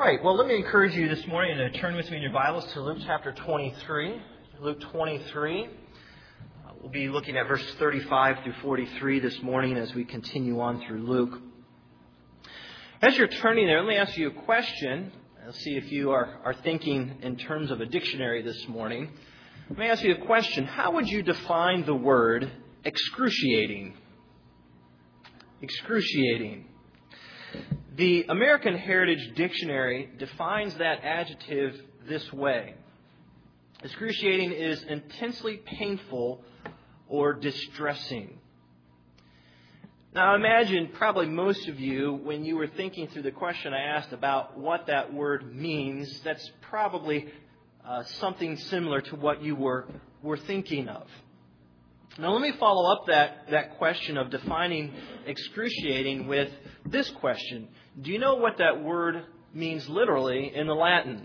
right, well, let me encourage you this morning to turn with me in your Bibles to Luke chapter 23. Luke 23. We'll be looking at verses 35 through 43 this morning as we continue on through Luke. As you're turning there, let me ask you a question. Let's see if you are thinking in terms of a dictionary this morning. Let me ask you a question. How would you define the word excruciating? Excruciating. The American Heritage Dictionary defines that adjective this way. Excruciating is intensely painful or distressing. Now imagine probably most of you, when you were thinking through the question I asked about what that word means, that's probably something similar to what you were thinking of. Now let me follow up that question of defining excruciating with this question. Do you know what that word means literally in the Latin?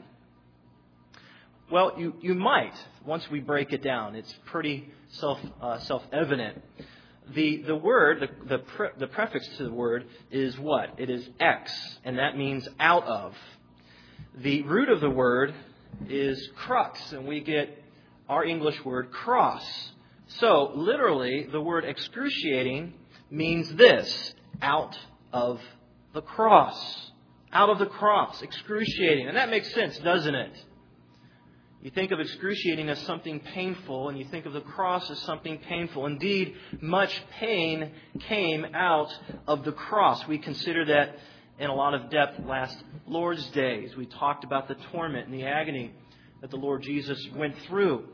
Well, you might once we break it down. It's pretty self-evident. The word, the prefix to the word is what? It is ex, and that means out of. The root of the word is crux, and we get our English word cross. So, literally, the word excruciating means this: out of the cross. Out of the cross, excruciating. And that makes sense, doesn't it? You think of excruciating as something painful, and you think of the cross as something painful. Indeed, much pain came out of the cross. We considered that in a lot of depth last Lord's Days. We talked about the torment and the agony that the Lord Jesus went through.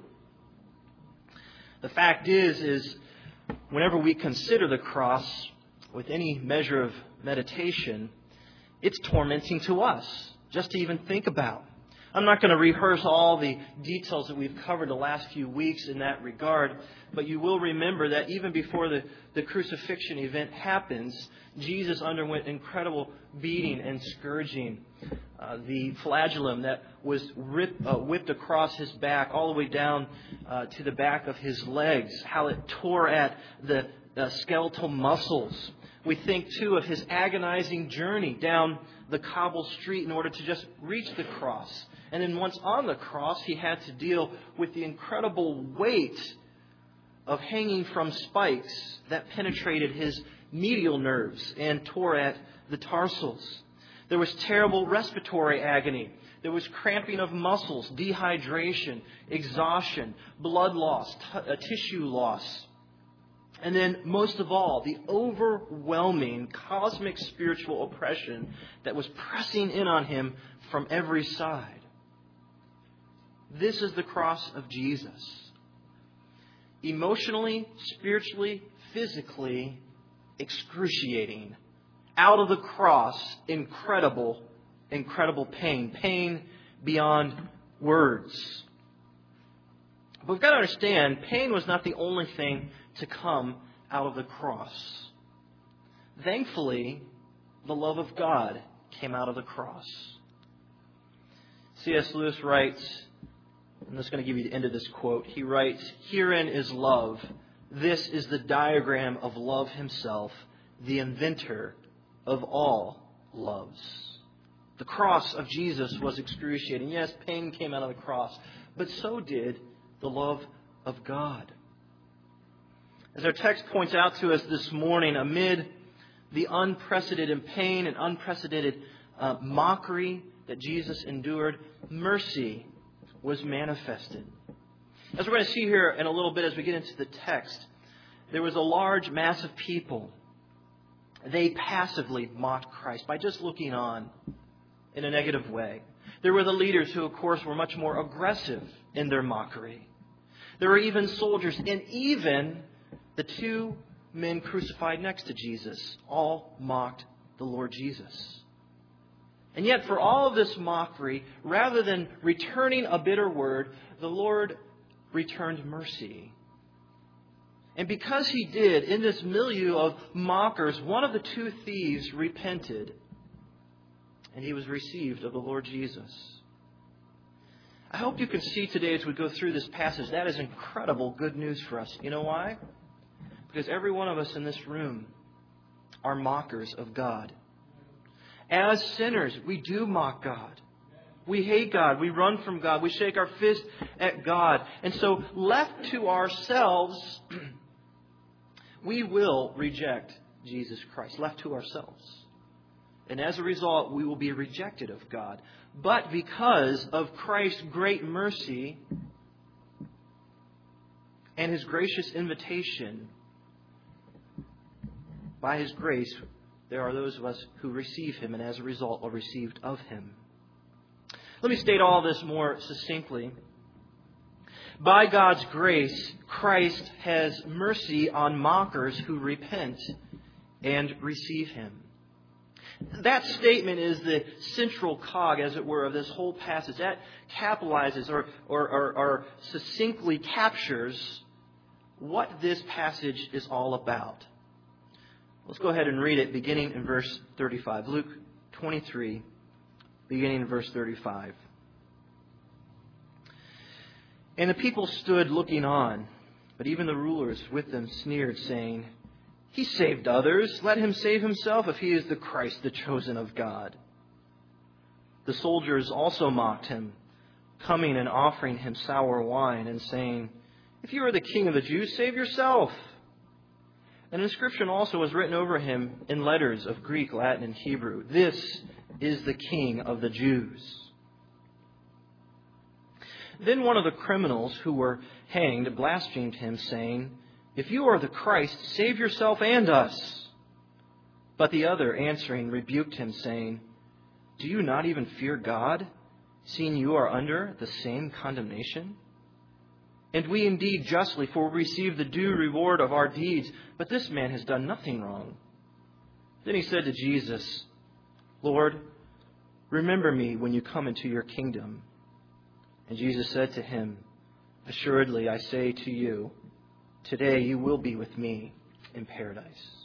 The fact is whenever we consider the cross with any measure of meditation, it's tormenting to us just to even think about. I'm not going to rehearse all the details that we've covered the last few weeks in that regard, but you will remember that even before the crucifixion event happens, Jesus underwent incredible beating and scourging. The flagellum that was whipped across his back all the way down to the back of his legs, how it tore at the skeletal muscles. We think, too, of his agonizing journey down the cobbled street in order to just reach the cross. And then once on the cross, he had to deal with the incredible weight of hanging from spikes that penetrated his medial nerves and tore at the tarsals. There was terrible respiratory agony. There was cramping of muscles, dehydration, exhaustion, blood loss, tissue loss. And then, most of all, the overwhelming cosmic spiritual oppression that was pressing in on him from every side. This is the cross of Jesus. Emotionally, spiritually, physically excruciating. Out of the cross, incredible pain. Pain beyond words. But we've got to understand, pain was not the only thing to come out of the cross. Thankfully, the love of God came out of the cross. C.S. Lewis writes, I'm just going to give you the end of this quote. He writes, "Herein is love. This is the diagram of love himself, the inventor of all loves." The cross of Jesus was excruciating. Yes, pain came out of the cross, but so did the love of God. As our text points out to us this morning, amid the unprecedented pain and unprecedented mockery that Jesus endured, mercy was manifested. As we're going to see here in a little bit as we get into the text, there was a large mass of people. They passively mocked Christ by just looking on in a negative way. There were the leaders who, of course, were much more aggressive in their mockery. There were even soldiers, and even the two men crucified next to Jesus all mocked the Lord Jesus. And yet, for all of this mockery, rather than returning a bitter word, the Lord returned mercy. And because He did, in this milieu of mockers, one of the two thieves repented, and he was received of the Lord Jesus. I hope you can see today as we go through this passage, that is incredible good news for us. You know why? Because every one of us in this room are mockers of God. As sinners, we do mock God. We hate God. We run from God. We shake our fist at God. And so, left to ourselves, we will reject Jesus Christ. Left to ourselves. And as a result, we will be rejected of God. But because of Christ's great mercy and His gracious invitation, by His grace, there are those of us who receive Him and as a result are received of Him. Let me state all this more succinctly. By God's grace, Christ has mercy on mockers who repent and receive Him. That statement is the central cog, as it were, of this whole passage. That capitalizes or succinctly captures what this passage is all about. Let's go ahead and read it beginning in verse 35. Luke 23, beginning in verse 35. And the people stood looking on, but even the rulers with them sneered, saying, He saved others. Let him save himself if he is the Christ, the chosen of God. The soldiers also mocked him, coming and offering him sour wine and saying, If you are the king of the Jews, save yourself. An inscription also was written over him in letters of Greek, Latin, and Hebrew. This is the King of the Jews. Then one of the criminals who were hanged blasphemed him, saying, If you are the Christ, save yourself and us. But the other, answering, rebuked him, saying, Do you not even fear God, seeing you are under the same condemnation? And we indeed justly, for we receive the due reward of our deeds, but this man has done nothing wrong. Then he said to Jesus, Lord, remember me when you come into your kingdom. And Jesus said to him, Assuredly, I say to you, today you will be with me in paradise.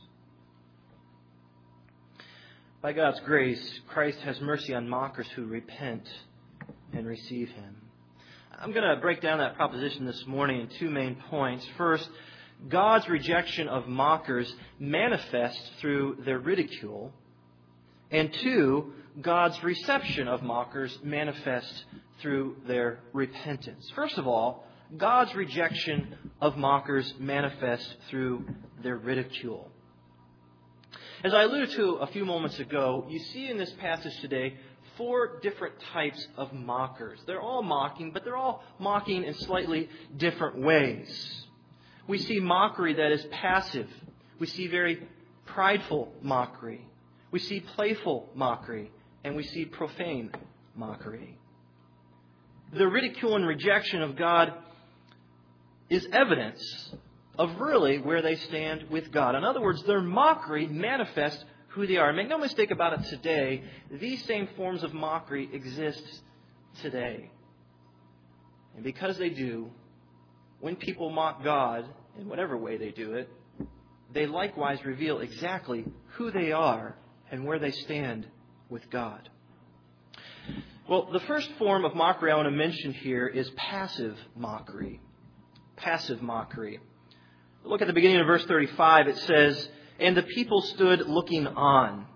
By God's grace, Christ has mercy on mockers who repent and receive Him. I'm going to break down that proposition this morning in two main points. First, God's rejection of mockers manifests through their ridicule. And two, God's reception of mockers manifests through their repentance. First of all, God's rejection of mockers manifests through their ridicule. As I alluded to a few moments ago, you see in this passage today 4 different types of mockers. They're all mocking, but they're all mocking in slightly different ways. We see mockery that is passive. We see very prideful mockery. We see playful mockery. And we see profane mockery. The ridicule and rejection of God is evidence of really where they stand with God. In other words, their mockery manifests who they are. Make no mistake about it today, these same forms of mockery exist today. And because they do, when people mock God, in whatever way they do it, they likewise reveal exactly who they are and where they stand with God. Well, the first form of mockery I want to mention here is passive mockery. Passive mockery. Look at the beginning of verse 35. It says, And the people stood looking on.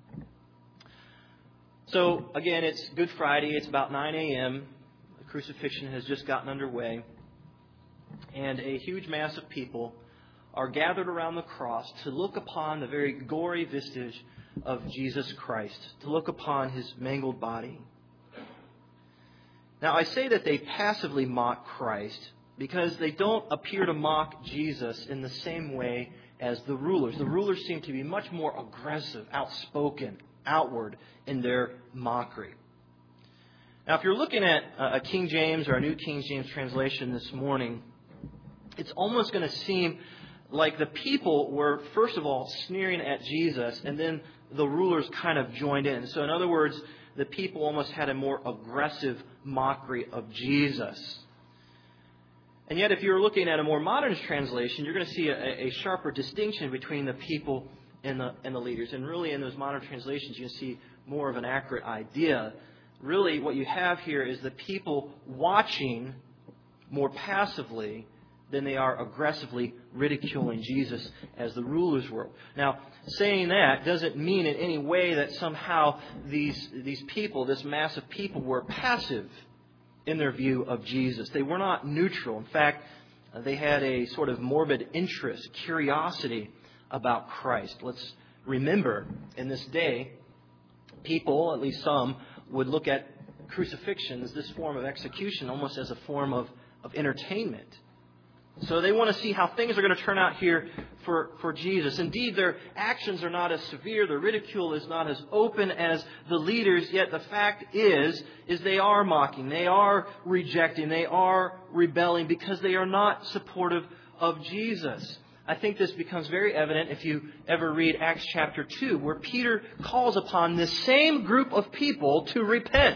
So, again, it's Good Friday. It's about 9 a.m. The crucifixion has just gotten underway. And a huge mass of people are gathered around the cross to look upon the very gory visage of Jesus Christ, to look upon His mangled body. Now, I say that they passively mock Christ because they don't appear to mock Jesus in the same way as the rulers. The rulers seem to be much more aggressive, outspoken, outward in their mockery. Now, if you're looking at a King James or a New King James translation this morning, it's almost going to seem like the people were, first of all, sneering at Jesus, and then the rulers kind of joined in. So, in other words, the people almost had a more aggressive mockery of Jesus. And yet, if you're looking at a more modern translation, you're going to see a sharper distinction between the people and the leaders. And really, in those modern translations, you see more of an accurate idea. Really, what you have here is the people watching more passively than they are aggressively ridiculing Jesus as the rulers were. Now, saying that doesn't mean in any way that somehow these people, this mass of people, were passive in their view of Jesus. They were not neutral. In fact, they had a sort of morbid interest, curiosity about Christ. Let's remember, in this day, people, at least some, would look at crucifixion as this form of execution almost as a form of entertainment. So they want to see how things are going to turn out here for Jesus. Indeed, their actions are not as severe. Their ridicule is not as open as the leaders. Yet the fact is they are mocking. They are rejecting. They are rebelling because they are not supportive of Jesus. I think this becomes very evident if you ever read Acts chapter 2, where Peter calls upon this same group of people to repent.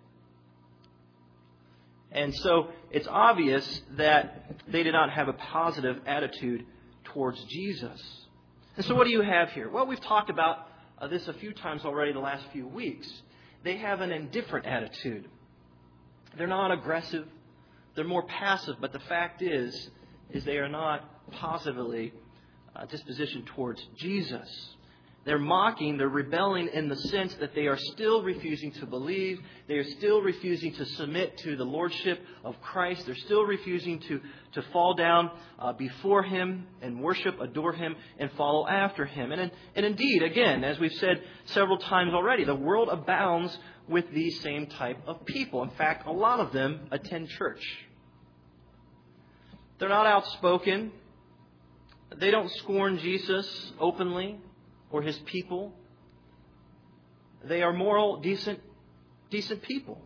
And so it's obvious that they did not have a positive attitude towards Jesus. And so what do you have here? Well, we've talked about this a few times already the last few weeks. They have an indifferent attitude. They're not aggressive. They're more passive. But the fact is they are not positively dispositioned towards Jesus. They're mocking, they're rebelling in the sense that they are still refusing to believe. They are still refusing to submit to the lordship of Christ. They're still refusing to fall down before Him and worship, adore Him, and follow after Him. And indeed, again, as we've said several times already, the world abounds with these same type of people. In fact, a lot of them attend church. They're not outspoken. They don't scorn Jesus openly or His people. They are moral, decent people.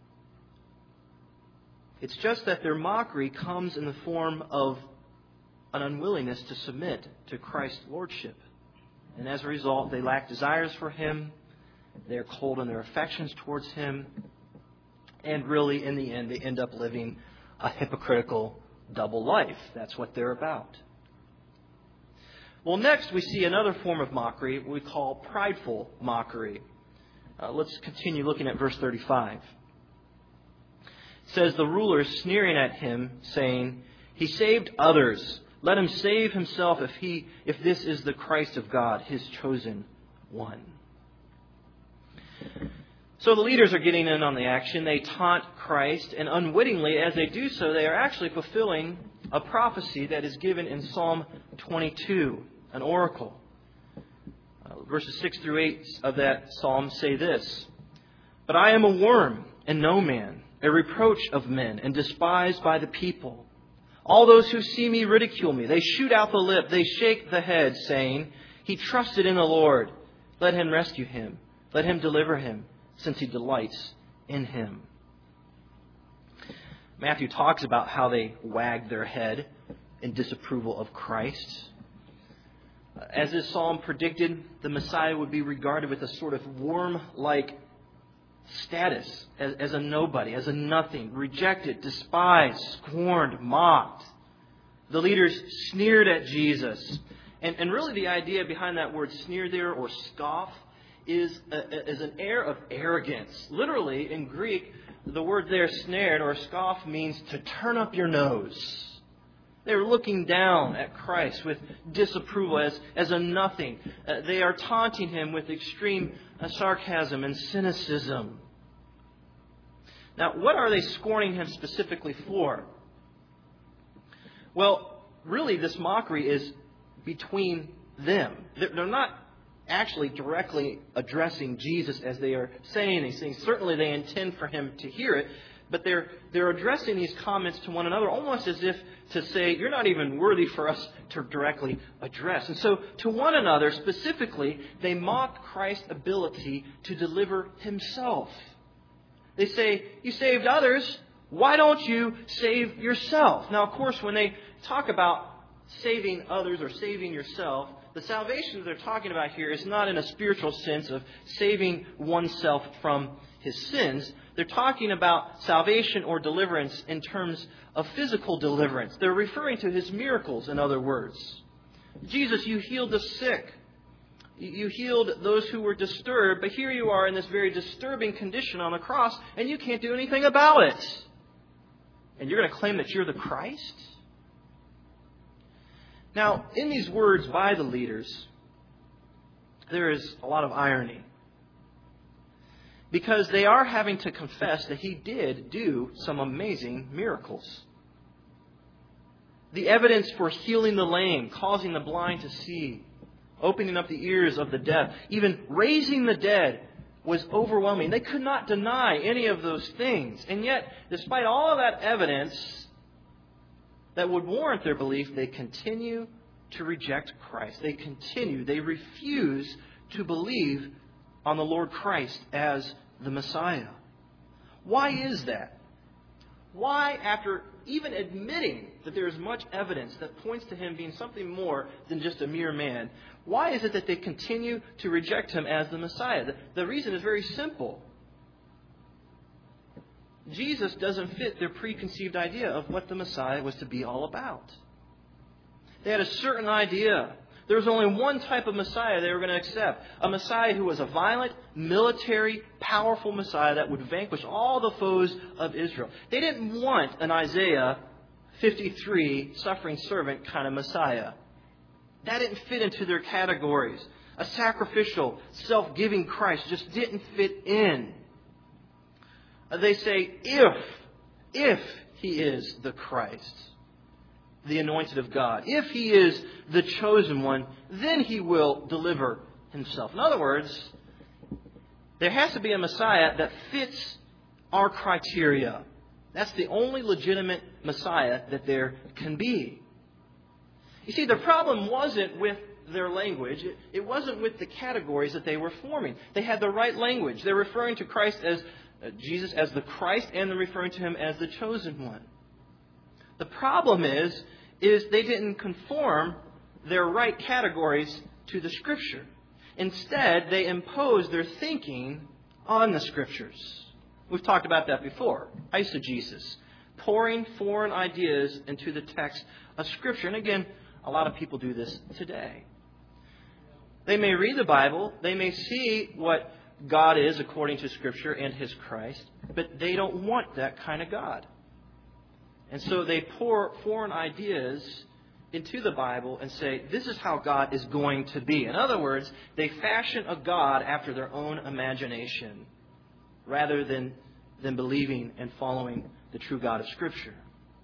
It's just that their mockery comes in the form of an unwillingness to submit to Christ's lordship. And as a result, they lack desires for Him. They're cold in their affections towards Him. And really, in the end, they end up living a hypocritical double life. That's what they're about. Well, next we see another form of mockery we call prideful mockery. Let's continue looking at verse 35. It says, the rulers sneering at Him, saying, He saved others. Let Him save Himself if this is the Christ of God, His chosen one. So the leaders are getting in on the action. They taunt Christ, and unwittingly, as they do so, they are actually fulfilling a prophecy that is given in Psalm 22, an oracle. Verses 6 through 8 of that psalm say this, But I am a worm and no man, a reproach of men and despised by the people. All those who see me ridicule me. They shoot out the lip, they shake the head, saying, He trusted in the Lord. Let Him rescue him. Let Him deliver him, since He delights in Him. Matthew talks about how they wagged their head in disapproval of Christ. As this psalm predicted, the Messiah would be regarded with a sort of worm-like status as a nobody, as a nothing, rejected, despised, scorned, mocked. The leaders sneered at Jesus. And really the idea behind that word sneer there, or scoff, is an air of arrogance. Literally, in Greek, the word there, snared or scoff, means to turn up your nose. They were looking down at Christ with disapproval as a nothing. They are taunting Him with extreme sarcasm and cynicism. Now, what are they scorning Him specifically for? Well, really, this mockery is between them. They're not actually directly addressing Jesus as they are saying these things. Certainly they intend for Him to hear it, but they're addressing these comments to one another almost as if to say, you're not even worthy for us to directly address. And so to one another specifically, they mock Christ's ability to deliver Himself. They say, you saved others, why don't you save yourself? Now, of course, when they talk about saving others or saving yourself, the salvation that they're talking about here is not in a spiritual sense of saving oneself from his sins. They're talking about salvation or deliverance in terms of physical deliverance. They're referring to His miracles, in other words. Jesus, you healed the sick. You healed those who were disturbed, but here you are in this very disturbing condition on the cross, and you can't do anything about it. And you're going to claim that you're the Christ? Now, in these words by the leaders, there is a lot of irony. Because they are having to confess that He did do some amazing miracles. The evidence for healing the lame, causing the blind to see, opening up the ears of the deaf, even raising the dead was overwhelming. They could not deny any of those things. And yet, despite all of that evidence that would warrant their belief, they continue to reject Christ. They refuse to believe on the Lord Christ as the Messiah. Why is that? Why, after even admitting that there is much evidence that points to Him being something more than just a mere man, why is it that they continue to reject Him as the Messiah? The reason is very simple. Jesus doesn't fit their preconceived idea of what the Messiah was to be all about. They had a certain idea. There was only one type of Messiah they were going to accept. A Messiah who was a violent, military, powerful Messiah that would vanquish all the foes of Israel. They didn't want an Isaiah 53 suffering servant kind of Messiah. That didn't fit into their categories. A sacrificial, self-giving Christ just didn't fit in. They say, if He is the Christ, the anointed of God, if He is the chosen one, then He will deliver Himself. In other words, there has to be a Messiah that fits our criteria. That's the only legitimate Messiah that there can be. You see, the problem wasn't with their language. It wasn't with the categories that they were forming. They had the right language. They're referring to Christ as Jesus as the Christ, and they're referring to Him as the chosen one. The problem is they didn't conform their right categories to the Scripture. Instead, they imposed their thinking on the Scriptures. We've talked about that before. Eisegesis. Pouring foreign ideas into the text of Scripture. And again, a lot of people do this today. They may read the Bible. They may see what God is according to Scripture and His Christ. But they don't want that kind of God. And so they pour foreign ideas into the Bible and say, this is how God is going to be. In other words, they fashion a God after their own imagination rather than believing and following the true God of Scripture.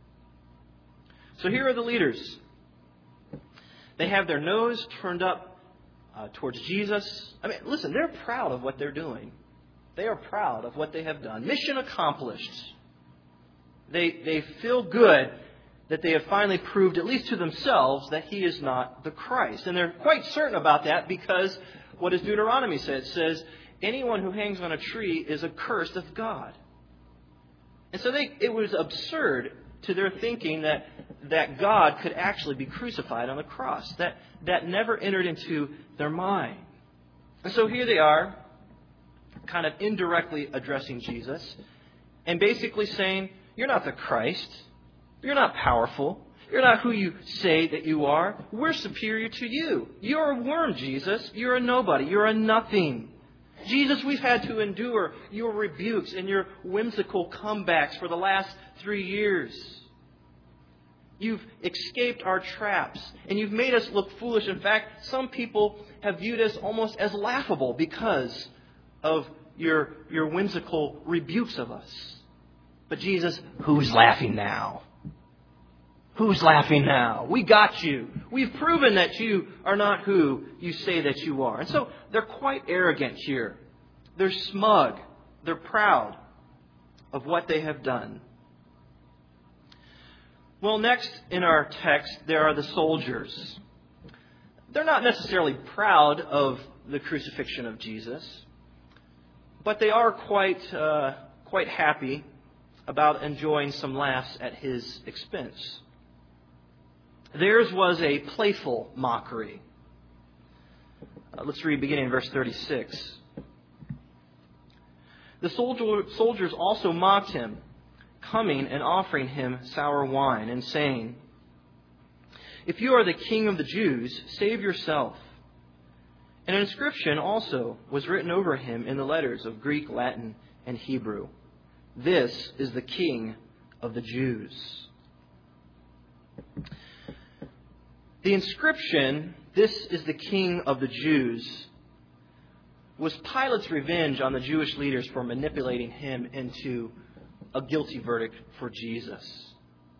So here are the leaders. They have their nose turned up towards Jesus. I mean, listen, they're proud of what they're doing. They are proud of what they have done. Mission accomplished. They feel good that they have finally proved, at least to themselves, that He is not the Christ. And they're quite certain about that because what does Deuteronomy say? It says, anyone who hangs on a tree is accursed of God. And so it was absurd to their thinking that God could actually be crucified on the cross. That never entered into their mind. And so here they are, kind of indirectly addressing Jesus and basically saying, you're not the Christ. You're not powerful. You're not who you say that you are. We're superior to you. You're a worm, Jesus. You're a nobody. You're a nothing. Jesus, we've had to endure your rebukes and your whimsical comebacks for the last 3 years. You've escaped our traps and you've made us look foolish. In fact, some people have viewed us almost as laughable because of your whimsical rebukes of us. But Jesus, who's laughing now? Who's laughing now? We got you. We've proven that you are not who you say that you are. And so they're quite arrogant here. They're smug. They're proud of what they have done. Well, next in our text, there are the soldiers. They're not necessarily proud of the crucifixion of Jesus, but they are quite happy about enjoying some laughs at His expense. Theirs was a playful mockery. Let's read beginning in verse 36. The soldiers also mocked Him, coming and offering Him sour wine, and saying, if you are the King of the Jews, save yourself. And an inscription also was written over Him in the letters of Greek, Latin, and Hebrew. This is the King of the Jews. The inscription, "This is the King of the Jews," was Pilate's revenge on the Jewish leaders for manipulating him into a guilty verdict for Jesus.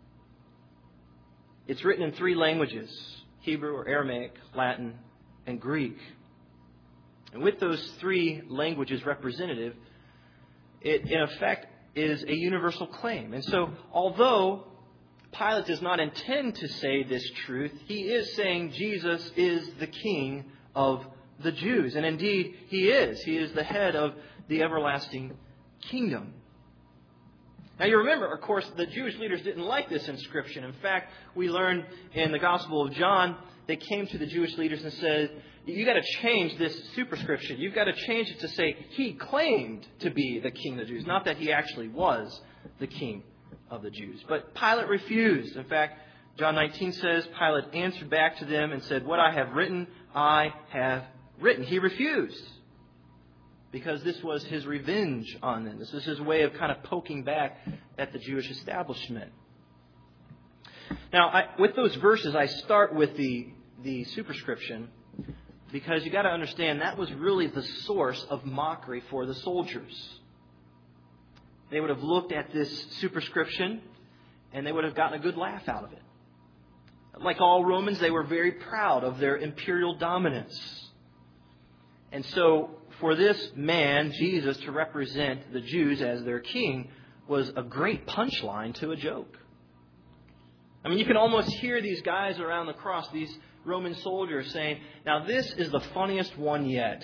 It's written in 3 languages: Hebrew or Aramaic, Latin, and Greek. And with those 3 languages representative, it in effect is a universal claim. And so, although Pilate does not intend to say this truth, he is saying Jesus is the King of the Jews. And indeed, he is. He is the head of the everlasting kingdom. Now you remember, of course, the Jewish leaders didn't like this inscription. In fact, we learn in the Gospel of John, they came to the Jewish leaders and said, "You got to change this superscription. You've got to change it to say he claimed to be the King of the Jews, not that he actually was the King of the Jews." But Pilate refused. In fact, John 19 says, Pilate answered back to them and said, "What I have written, I have written." He refused because this was his revenge on them. This is his way of kind of poking back at the Jewish establishment. Now, with those verses, I start with the superscription because you got to understand that was really the source of mockery for the soldiers. They would have looked at this superscription and they would have gotten a good laugh out of it. Like all Romans, they were very proud of their imperial dominance. And so for this man, Jesus, to represent the Jews as their king was a great punchline to a joke. I mean, you can almost hear these guys around the cross, these Roman soldiers saying, "Now this is the funniest one yet.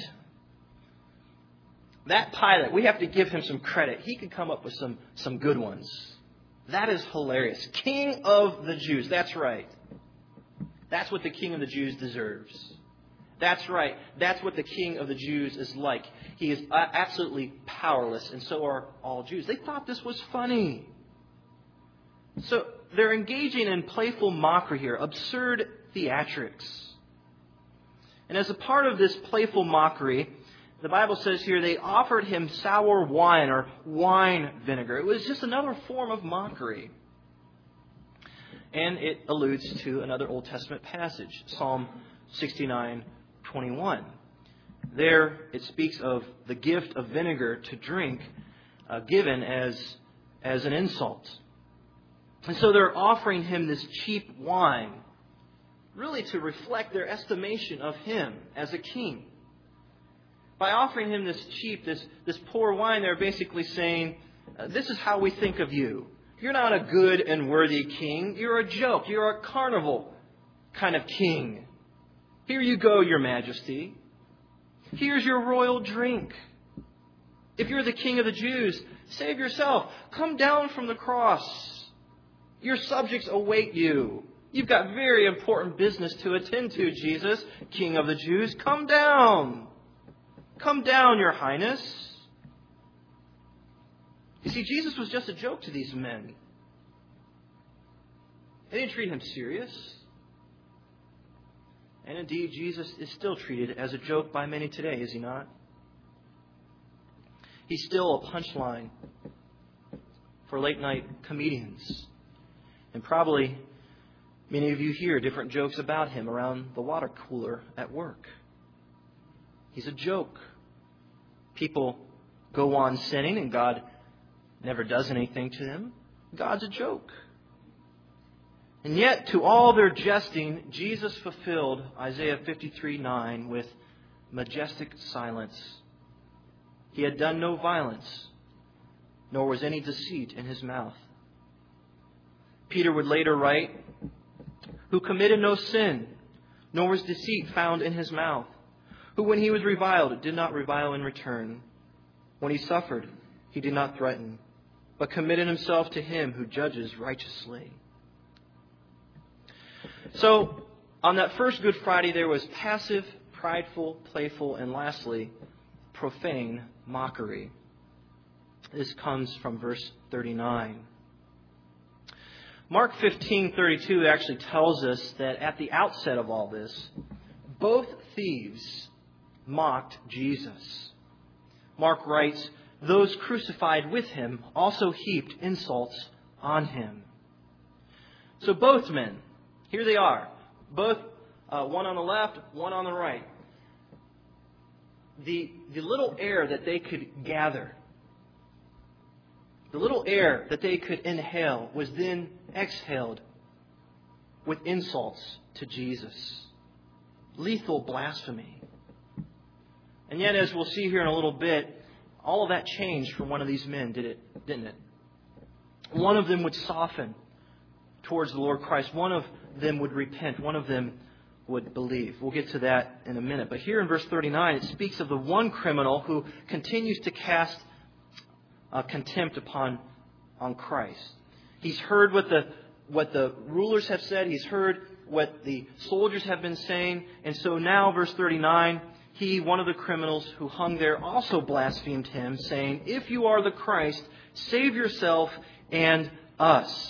That Pilate, we have to give him some credit. He could come up with some good ones. That is hilarious. King of the Jews." That's right. That's what the King of the Jews deserves. That's right. That's what the King of the Jews is like. He is absolutely powerless, and so are all Jews. They thought this was funny. So they're engaging in playful mockery here, absurd theatrics. And as a part of this playful mockery, the Bible says here they offered him sour wine or wine vinegar. It was just another form of mockery. And it alludes to another Old Testament passage, Psalm 69:21. There it speaks of the gift of vinegar to drink given as an insult. And so they're offering him this cheap wine, really to reflect their estimation of him as a king. By offering him this cheap, this poor wine, they're basically saying, "This is how we think of you. You're not a good and worthy king. You're a joke. You're a carnival kind of king. Here you go, Your Majesty. Here's your royal drink. If you're the King of the Jews, save yourself. Come down from the cross. Your subjects await you. You've got very important business to attend to, Jesus, King of the Jews. Come down. Come down, Your Highness." You see, Jesus was just a joke to these men. They didn't treat him serious. And indeed, Jesus is still treated as a joke by many today, is he not? He's still a punchline for late-night comedians. And probably many of you hear different jokes about him around the water cooler at work. He's a joke. People go on sinning and God never does anything to them. God's a joke. And yet, to all their jesting, Jesus fulfilled Isaiah 53:9 with majestic silence. He had done no violence, nor was any deceit in his mouth. Peter would later write, "Who committed no sin, nor was deceit found in his mouth. Who, when he was reviled, did not revile in return. When he suffered, he did not threaten, but committed himself to him who judges righteously." So, on that first Good Friday, there was passive, prideful, playful, and lastly, profane mockery. This comes from verse 39. Mark 15:32 actually tells us that at the outset of all this, both thieves mocked Jesus. Mark writes, "Those crucified with him also heaped insults on him." So both men, here they are, both one on the left, one on the right. The little air that they could gather, the little air that they could inhale was then exhaled with insults to Jesus. Lethal blasphemy. And yet, as we'll see here in a little bit, all of that changed for one of these men, didn't it? One of them would soften towards the Lord Christ. One of them would repent. One of them would believe. We'll get to that in a minute. But here in verse 39, it speaks of the one criminal who continues to cast contempt on Christ. He's heard what the rulers have said. He's heard what the soldiers have been saying. And so now, verse 39, he, one of the criminals who hung there, also blasphemed him, saying, "If you are the Christ, save yourself and us."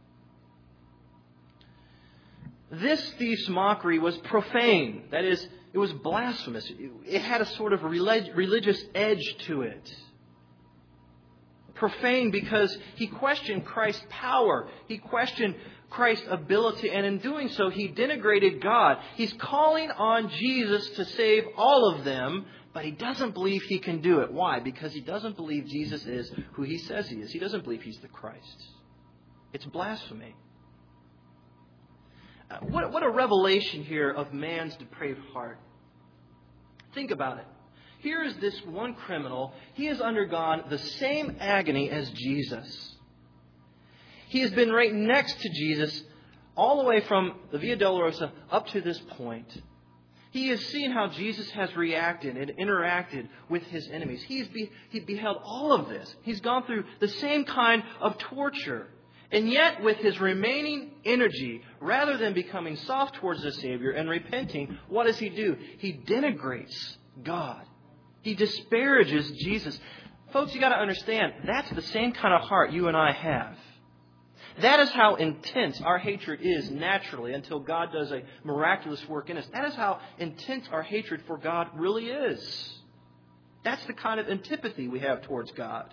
This thief's mockery was profane. That is, it was blasphemous. It had a sort of religious edge to it. Profane because he questioned Christ's power. He questioned Christ's ability. And in doing so, he denigrated God. He's calling on Jesus to save all of them, but he doesn't believe he can do it. Why? Because he doesn't believe Jesus is who he says he is. He doesn't believe he's the Christ. It's blasphemy. What a revelation here of man's depraved heart. Think about it. Here is this one criminal. He has undergone the same agony as Jesus. He has been right next to Jesus all the way from the Via Dolorosa up to this point. He has seen how Jesus has reacted and interacted with his enemies. He beheld all of this. He's gone through the same kind of torture. And yet, with his remaining energy, rather than becoming soft towards the Savior and repenting, what does he do? He denigrates God. He disparages Jesus. Folks, you got to understand, that's the same kind of heart you and I have. That is how intense our hatred is naturally until God does a miraculous work in us. That is how intense our hatred for God really is. That's the kind of antipathy we have towards God.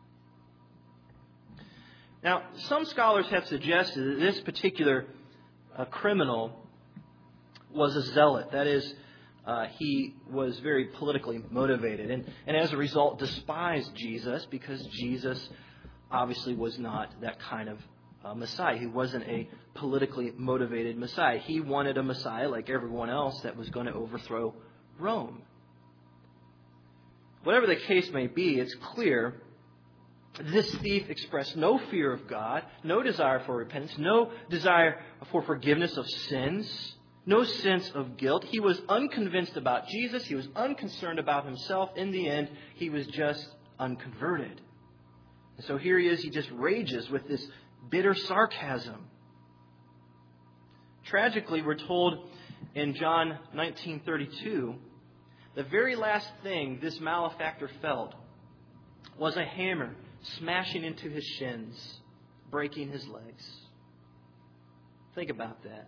Now, some scholars have suggested that this particular criminal was a zealot. That is, he was very politically motivated and as a result despised Jesus because Jesus obviously was not that kind of Messiah. He wasn't a politically motivated Messiah. He wanted a Messiah like everyone else that was going to overthrow Rome. Whatever the case may be, it's clear this thief expressed no fear of God, no desire for repentance, no desire for forgiveness of sins, no sense of guilt. He was unconvinced about Jesus. He was unconcerned about himself. In the end, he was just unconverted. And so here he is. He just rages with this bitter sarcasm. Tragically, we're told in John 19:32, the very last thing this malefactor felt was a hammer smashing into his shins, breaking his legs. Think about that.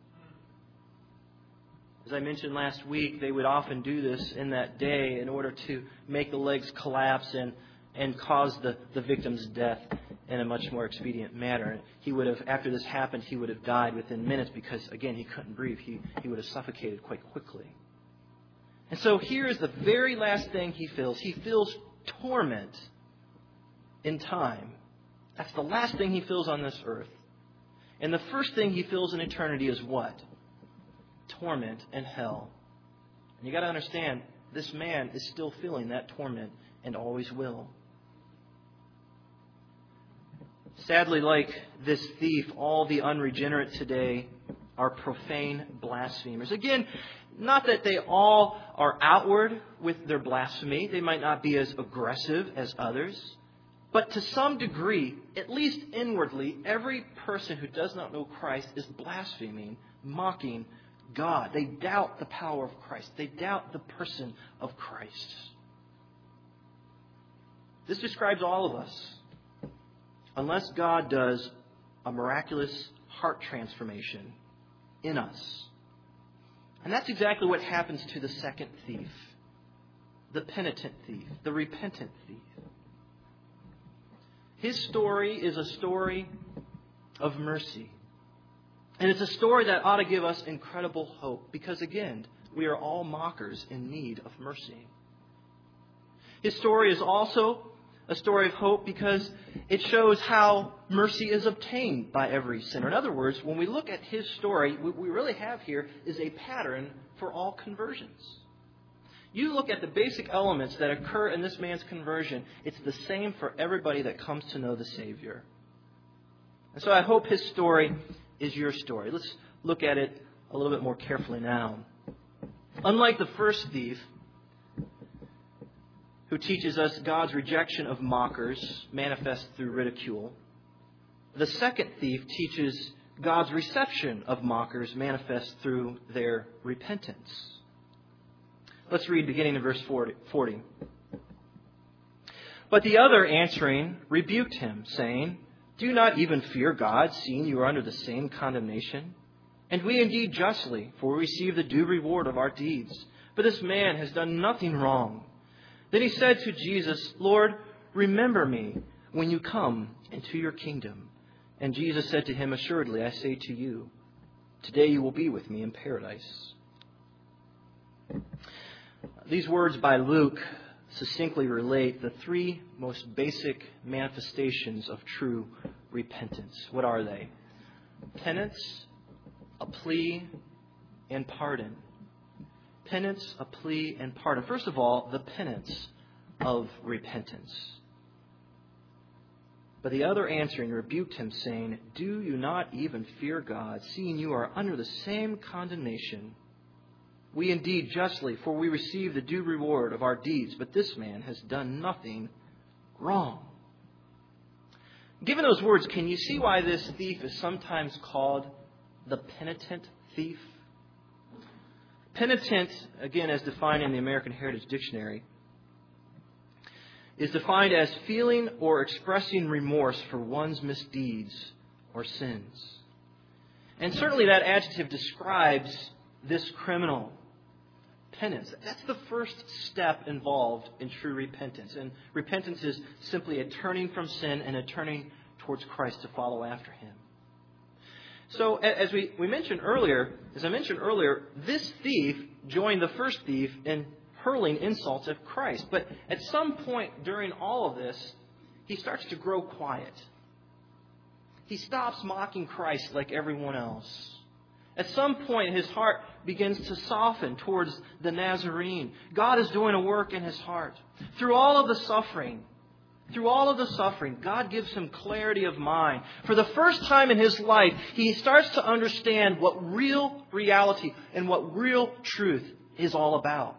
As I mentioned last week, they would often do this in that day in order to make the legs collapse and cause the victim's death in a much more expedient manner. He would have, after this happened, he would have died within minutes because, again, he couldn't breathe. He would have suffocated quite quickly. And so here is the very last thing he feels. He feels torment in time. That's the last thing he feels on this earth. And the first thing he feels in eternity is what? Torment and hell. And you got to understand, this man is still feeling that torment and always will. Sadly, like this thief, all the unregenerate today are profane blasphemers. Again, not that they all are outward with their blasphemy. They might not be as aggressive as others. But to some degree, at least inwardly, every person who does not know Christ is blaspheming, mocking God. They doubt the power of Christ. They doubt the person of Christ. This describes all of us. Unless God does a miraculous heart transformation in us. And that's exactly what happens to the second thief. The penitent thief. The repentant thief. His story is a story of mercy. And it's a story that ought to give us incredible hope because, again, we are all mockers in need of mercy. His story is also a story of hope because it shows how mercy is obtained by every sinner. In other words, when we look at his story, what we really have here is a pattern for all conversions. You look at the basic elements that occur in this man's conversion, it's the same for everybody that comes to know the Savior. And so I hope his story is your story. Let's look at it a little bit more carefully now. Unlike the first thief, who teaches us God's rejection of mockers manifest through ridicule, the second thief teaches God's reception of mockers manifest through their repentance. Let's read beginning in verse 40. But the other answering rebuked him, saying, Do you not even fear God, seeing you are under the same condemnation? And we indeed justly, for we receive the due reward of our deeds. But this man has done nothing wrong. Then he said to Jesus, Lord, remember me when you come into your kingdom. And Jesus said to him, Assuredly, I say to you, today you will be with me in paradise. These words by Luke succinctly relate the three most basic manifestations of true repentance. What are they? Penance, a plea, and pardon. Penance, a plea, and pardon. First of all, the penance of repentance. But the other answering rebuked him, saying, Do you not even fear God, seeing you are under the same condemnation? We indeed justly, for we receive the due reward of our deeds, but this man has done nothing wrong. Given those words, can you see why this thief is sometimes called the penitent thief? Penitent, again, as defined in the American Heritage Dictionary, is defined as feeling or expressing remorse for one's misdeeds or sins. And certainly that adjective describes this criminal. Penance. That's the first step involved in true repentance. And repentance is simply a turning from sin and a turning towards Christ to follow after Him. So as I mentioned earlier, this thief joined the first thief in hurling insults at Christ. But at some point during all of this, he starts to grow quiet. He stops mocking Christ like everyone else. At some point, his heart begins to soften towards the Nazarene. God is doing a work in his heart. Through all of the suffering, God gives him clarity of mind. For the first time in his life, he starts to understand what real reality and what real truth is all about.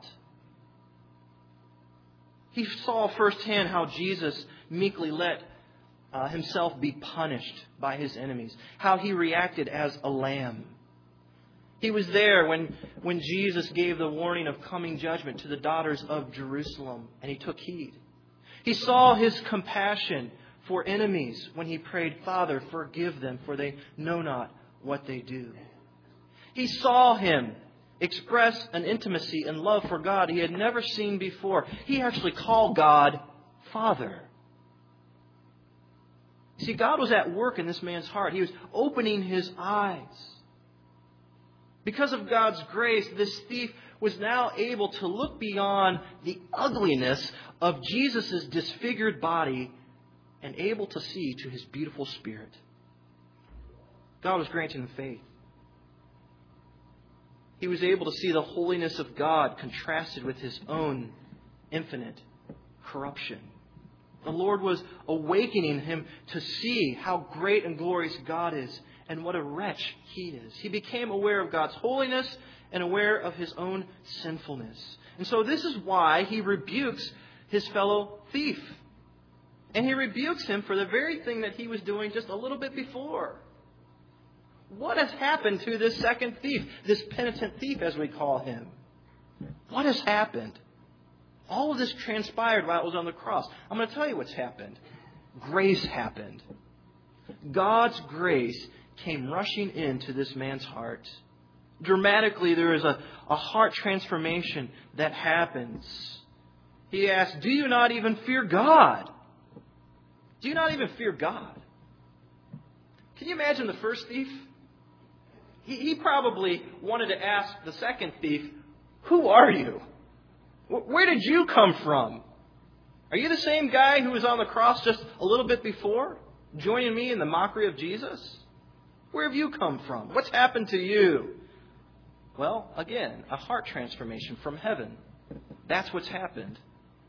He saw firsthand how Jesus meekly let himself be punished by his enemies, how he reacted as a lamb. He was there when Jesus gave the warning of coming judgment to the daughters of Jerusalem, and he took heed. He saw his compassion for enemies when he prayed, Father, forgive them, for they know not what they do. He saw him express an intimacy and love for God he had never seen before. He actually called God Father. See, God was at work in this man's heart. He was opening his eyes. Because of God's grace, this thief was now able to look beyond the ugliness of Jesus' disfigured body and able to see to his beautiful spirit. God was granting him faith. He was able to see the holiness of God contrasted with his own infinite corruption. The Lord was awakening him to see how great and glorious God is and what a wretch he is. He became aware of God's holiness and aware of his own sinfulness. And so this is why he rebukes his fellow thief. And he rebukes him for the very thing that he was doing just a little bit before. What has happened to this second thief, this penitent thief as we call him? What has happened? All of this transpired while it was on the cross. I'm going to tell you what's happened. Grace happened. God's grace came rushing into this man's heart. Dramatically, there is a heart transformation that happens. He asks, Do you not even fear God? Do you not even fear God? Can you imagine the first thief? He probably wanted to ask the second thief, "Who are you? Where did you come from? Are you the same guy who was on the cross just a little bit before, joining me in the mockery of Jesus? Where have you come from? What's happened to you?" Well, again, a heart transformation from heaven. That's what's happened.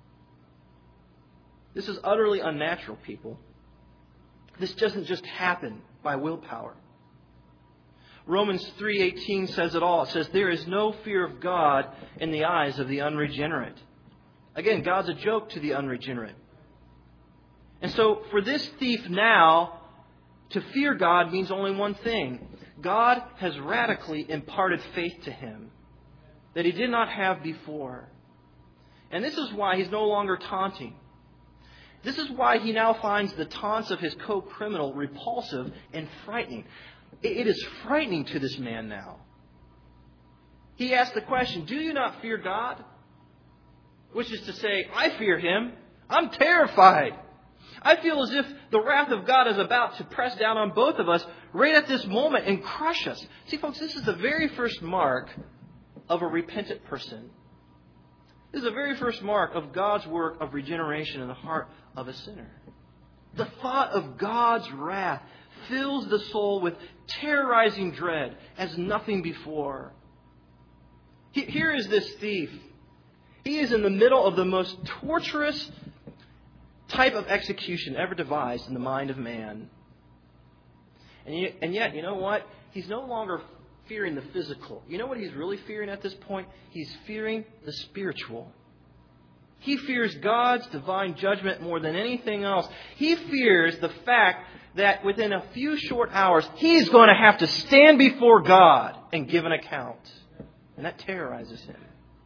This is utterly unnatural, people. This doesn't just happen by willpower. Romans 3:18 says it all. It says, "There is no fear of God in the eyes of the unregenerate." Again, God's a joke to the unregenerate. And so for this thief now, to fear God means only one thing. God has radically imparted faith to him that he did not have before. And this is why he's no longer taunting. This is why he now finds the taunts of his co-criminal repulsive and frightening. It is frightening to this man now. He asks the question, "Do you not fear God?" Which is to say, I fear him. I'm terrified. I feel as if the wrath of God is about to press down on both of us right at this moment and crush us. See, folks, this is the very first mark of a repentant person. This is the very first mark of God's work of regeneration in the heart of a sinner. The thought of God's wrath fills the soul with terrorizing dread as nothing before. Here is this thief. He is in the middle of the most torturous type of execution ever devised in the mind of man. And yet, you know what? He's no longer fearing the physical. You know what he's really fearing at this point? He's fearing the spiritual. He fears God's divine judgment more than anything else. He fears the fact that within a few short hours, he's going to have to stand before God and give an account. And that terrorizes him.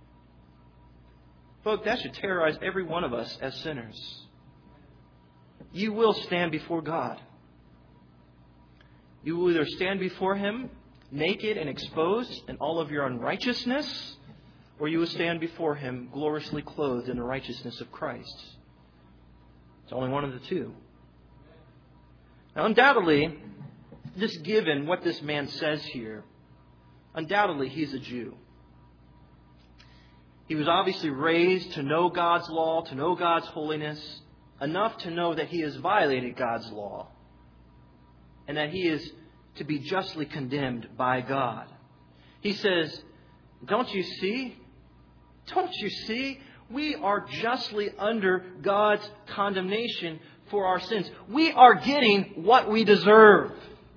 Folks, that should terrorize every one of us as sinners. You will stand before God. You will either stand before Him naked and exposed in all of your unrighteousness, or you will stand before Him gloriously clothed in the righteousness of Christ. It's only one of the two. Now, undoubtedly, just given what this man says here, undoubtedly he's a Jew. He was obviously raised to know God's law, to know God's holiness, enough to know that he has violated God's law and that he is to be justly condemned by God. He says, "Don't you see? Don't you see? We are justly under God's condemnation for our sins. We are getting what we deserve."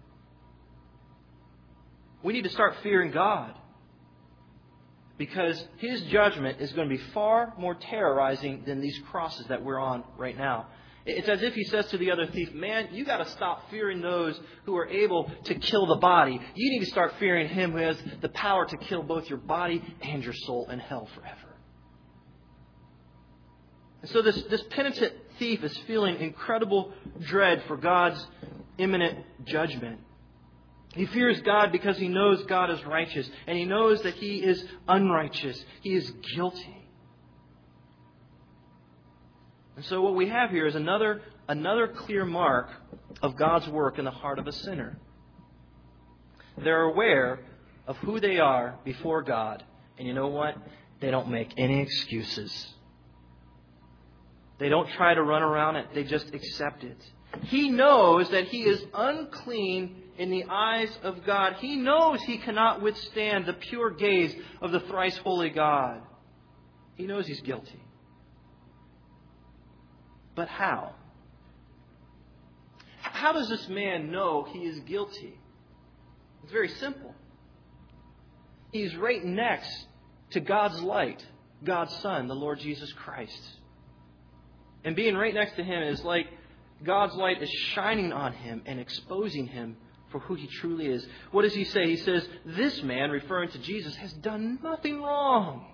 We need to start fearing God, because His judgment is going to be far more terrorizing than these crosses that we're on right now. It's as if He says to the other thief, "Man, you got to stop fearing those who are able to kill the body. You need to start fearing Him who has the power to kill both your body and your soul in hell forever." And so this penitent thief is feeling incredible dread for God's imminent judgment. He fears God because he knows God is righteous, and he knows that he is unrighteous. He is guilty. And so what we have here is another clear mark of God's work in the heart of a sinner. They're aware of who they are before God. And you know what? They don't make any excuses. They don't try to run around it. They just accept it. He knows that he is unclean in the eyes of God. He knows he cannot withstand the pure gaze of the thrice holy God. He knows he's guilty. But how? How does this man know he is guilty? It's very simple. He's right next to God's light, God's Son, the Lord Jesus Christ. And being right next to Him is like God's light is shining on him and exposing him for who he truly is. What does he say? He says, "This man," referring to Jesus, "has done nothing wrong."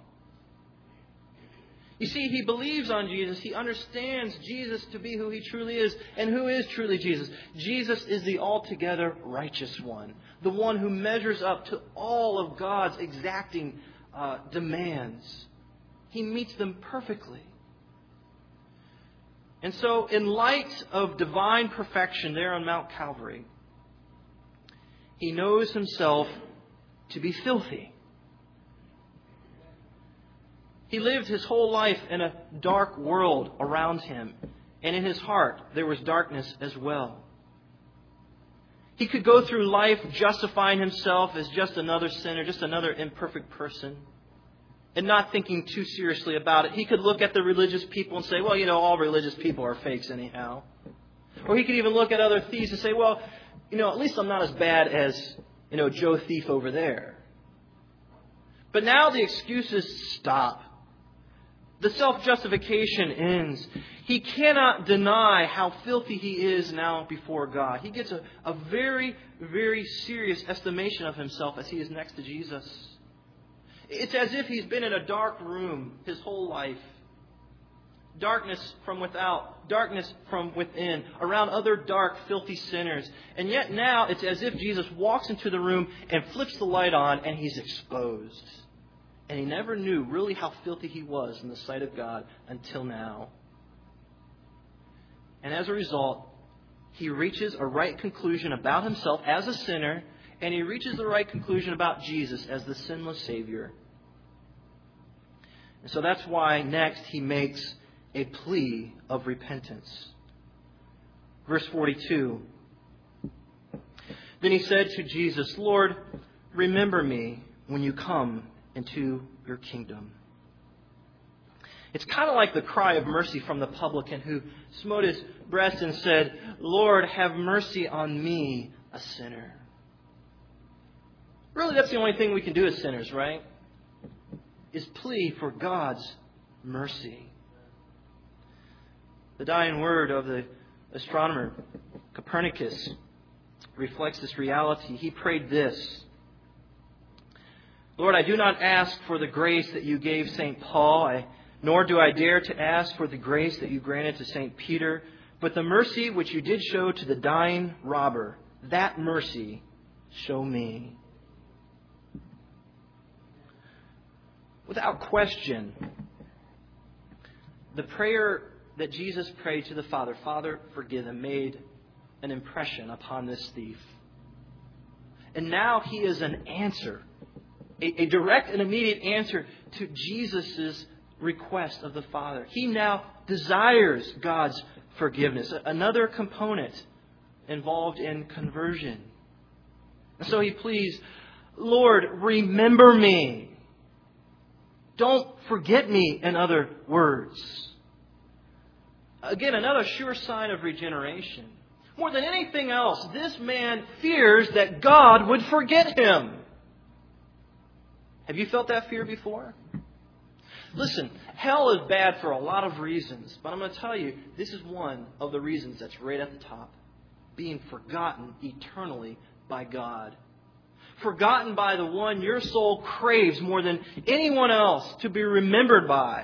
You see, he believes on Jesus. He understands Jesus to be who he truly is. And who is truly Jesus? Jesus is the altogether righteous one. The one who measures up to all of God's exacting demands. He meets them perfectly. And so, in light of divine perfection there on Mount Calvary, he knows himself to be filthy. He lived his whole life in a dark world around him, and in his heart there was darkness as well. He could go through life justifying himself as just another sinner, just another imperfect person, and not thinking too seriously about it. He could look at the religious people and say, well, all religious people are fakes anyhow. Or he could even look at other thieves and say, well, at least I'm not as bad as, Joe Thief over there. But now the excuses stop. The self-justification ends. He cannot deny how filthy he is now before God. He gets a very, very serious estimation of himself as he is next to Jesus. It's as if he's been in a dark room his whole life. Darkness from without, darkness from within, around other dark, filthy sinners. And yet now it's as if Jesus walks into the room and flips the light on and he's exposed. And he never knew really how filthy he was in the sight of God until now. And as a result, he reaches a right conclusion about himself as a sinner, and he reaches the right conclusion about Jesus as the sinless Savior. And so that's why next he makes a plea of repentance. Verse 42. Then he said to Jesus, Lord, remember me when you come into your kingdom. It's kind of like the cry of mercy from the publican who smote his breast and said, Lord, have mercy on me, a sinner. Really, that's the only thing we can do as sinners, right? Is plea for God's mercy. The dying word of the astronomer Copernicus reflects this reality. He prayed this: Lord, I do not ask for the grace that you gave St. Paul, nor do I dare to ask for the grace that you granted to St. Peter, but the mercy which you did show to the dying robber, that mercy show me. Without question, the prayer that Jesus prayed to the Father, Father, forgive them, made an impression upon this thief. And now he is an answer, a direct and immediate answer to Jesus' request of the Father. He now desires God's forgiveness, another component involved in conversion. And so he pleads, Lord, remember me. Don't forget me, in other words. Again, another sure sign of regeneration. More than anything else, this man fears that God would forget him. Have you felt that fear before? Listen, hell is bad for a lot of reasons, but I'm going to tell you, this is one of the reasons that's right at the top. Being forgotten eternally by God. Forgotten by the one your soul craves more than anyone else to be remembered by.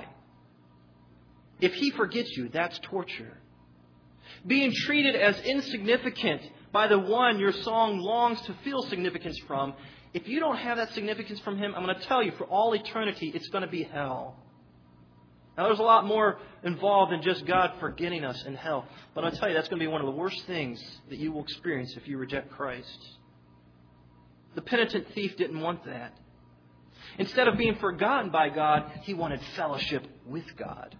If he forgets you, that's torture. Being treated as insignificant by the one your song longs to feel significance from. If you don't have that significance from him, I'm going to tell you, for all eternity, it's going to be hell. Now, there's a lot more involved than just God forgetting us in hell. But I'll tell you, that's going to be one of the worst things that you will experience if you reject Christ. The penitent thief didn't want that. Instead of being forgotten by God, he wanted fellowship with God.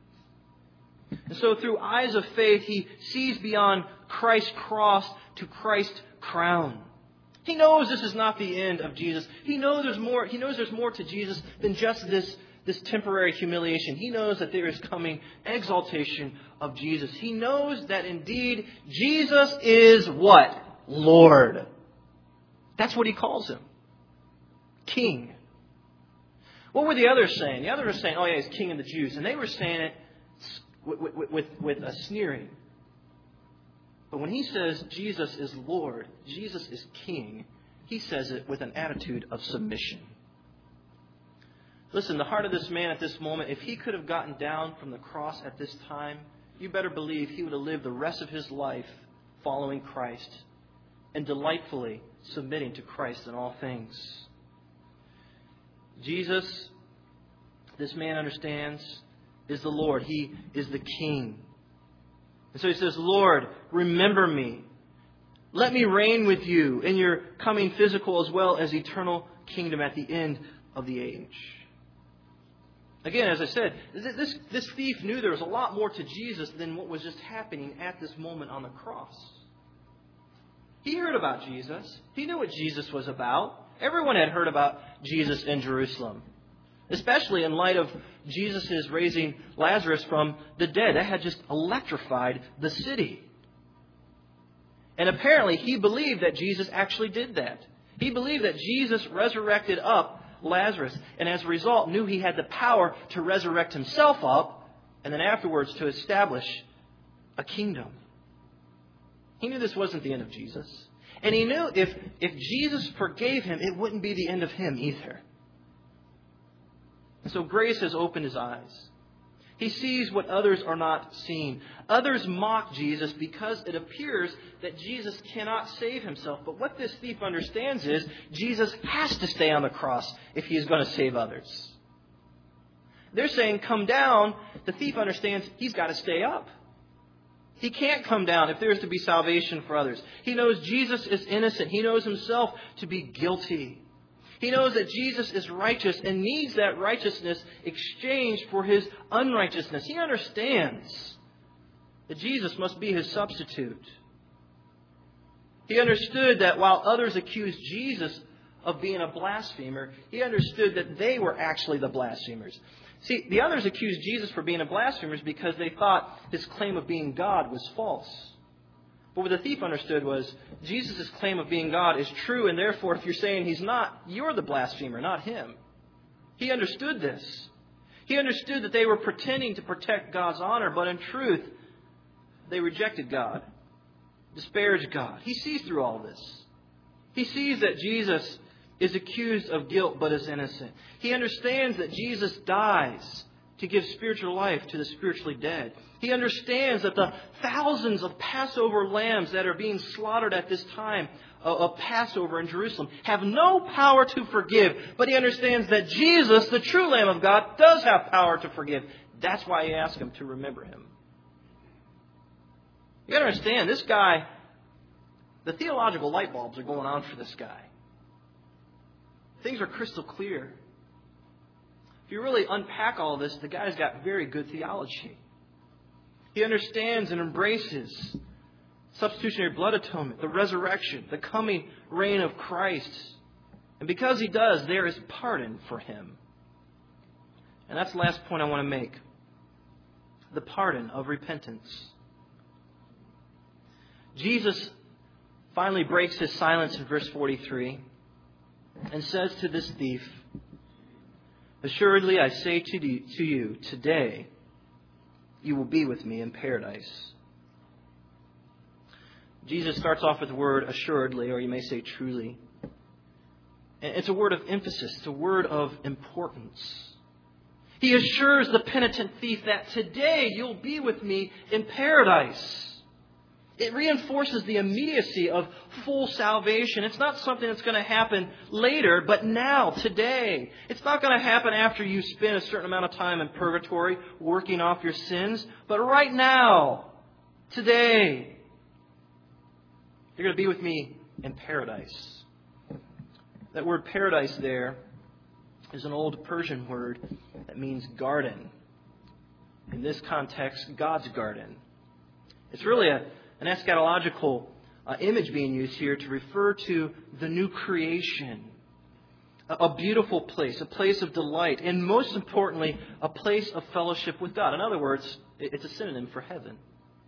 And so through eyes of faith, he sees beyond Christ's cross to Christ's crown. He knows this is not the end of Jesus. He knows there's more. He knows there's more to Jesus than just this temporary humiliation. He knows that there is coming exaltation of Jesus. He knows that indeed Jesus is what? Lord. That's what he calls him. King. What were the others saying? The others were saying, oh yeah, he's king of the Jews. And they were saying it with a sneering. But when he says Jesus is Lord, Jesus is King, he says it with an attitude of submission. Listen, the heart of this man at this moment, if he could have gotten down from the cross at this time, you better believe he would have lived the rest of his life following Christ and delightfully submitting to Christ in all things. Jesus, this man understands, is the Lord. He is the King. And so he says, Lord, remember me. Let me reign with you in your coming physical as well as eternal kingdom at the end of the age. Again, as I said, this thief knew there was a lot more to Jesus than what was just happening at this moment on the cross. He heard about Jesus. He knew what Jesus was about. Everyone had heard about Jesus in Jerusalem, especially in light of Jesus' raising Lazarus from the dead. That had just electrified the city. And apparently he believed that Jesus actually did that. He believed that Jesus resurrected up Lazarus, and as a result knew he had the power to resurrect himself up, and then afterwards to establish a kingdom. He knew this wasn't the end of Jesus. And he knew if Jesus forgave him, it wouldn't be the end of him either. And so grace has opened his eyes. He sees what others are not seeing. Others mock Jesus because it appears that Jesus cannot save himself. But what this thief understands is Jesus has to stay on the cross if he is going to save others. They're saying, come down. The thief understands he's got to stay up. He can't come down if there is to be salvation for others. He knows Jesus is innocent. He knows himself to be guilty. He knows that Jesus is righteous and needs that righteousness exchanged for his unrighteousness. He understands that Jesus must be his substitute. He understood that while others accused Jesus of being a blasphemer, he understood that they were actually the blasphemers. See, the others accused Jesus for being a blasphemer because they thought his claim of being God was false. But what the thief understood was Jesus' claim of being God is true, and therefore if you're saying he's not, you're the blasphemer, not him. He understood this. He understood that they were pretending to protect God's honor, but in truth, they rejected God, disparaged God. He sees through all this. He sees that Jesus is accused of guilt but is innocent. He understands that Jesus dies to give spiritual life to the spiritually dead. He understands that the thousands of Passover lambs that are being slaughtered at this time of Passover in Jerusalem have no power to forgive. But he understands that Jesus, the true Lamb of God, does have power to forgive. That's why he asks him to remember him. You got to understand, this guy, the theological light bulbs are going on for this guy. Things are crystal clear. If you really unpack all this, the guy's got very good theology. He understands and embraces substitutionary blood atonement, the resurrection, the coming reign of Christ. And because he does, there is pardon for him. And that's the last point I want to make. The pardon of repentance. Jesus finally breaks his silence in verse 43 and says to this thief, "Assuredly, I say to you, today you will be with me in paradise." Jesus starts off with the word assuredly, or you may say truly. And it's a word of emphasis. It's a word of importance. He assures the penitent thief that today you'll be with me in paradise. It reinforces the immediacy of full salvation. It's not something that's going to happen later, but now, today. It's not going to happen after you spend a certain amount of time in purgatory working off your sins, but right now, today, you're going to be with me in paradise. That word paradise there is an old Persian word that means garden. In this context, God's garden. It's really an eschatological image being used here to refer to the new creation. A beautiful place, a place of delight, and most importantly, a place of fellowship with God. In other words, it's a synonym for heaven.